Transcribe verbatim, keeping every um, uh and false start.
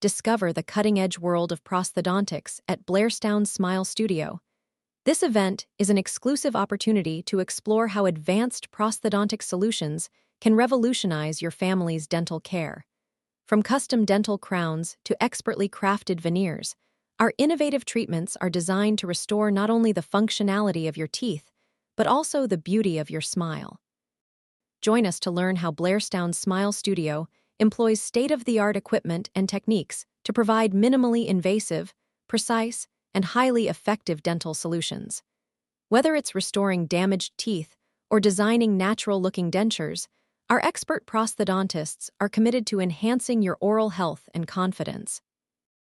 discover the cutting-edge world of prosthodontics at Blairstown Smile Studio. This event is an exclusive opportunity to explore how advanced prosthodontic solutions can revolutionize your family's dental care. From custom dental crowns to expertly crafted veneers, our innovative treatments are designed to restore not only the functionality of your teeth, but also the beauty of your smile. Join us to learn how Blairstown Smile Studio employs state-of-the-art equipment and techniques to provide minimally invasive, precise, and highly effective dental solutions. Whether it's restoring damaged teeth or designing natural-looking dentures, our expert prosthodontists are committed to enhancing your oral health and confidence.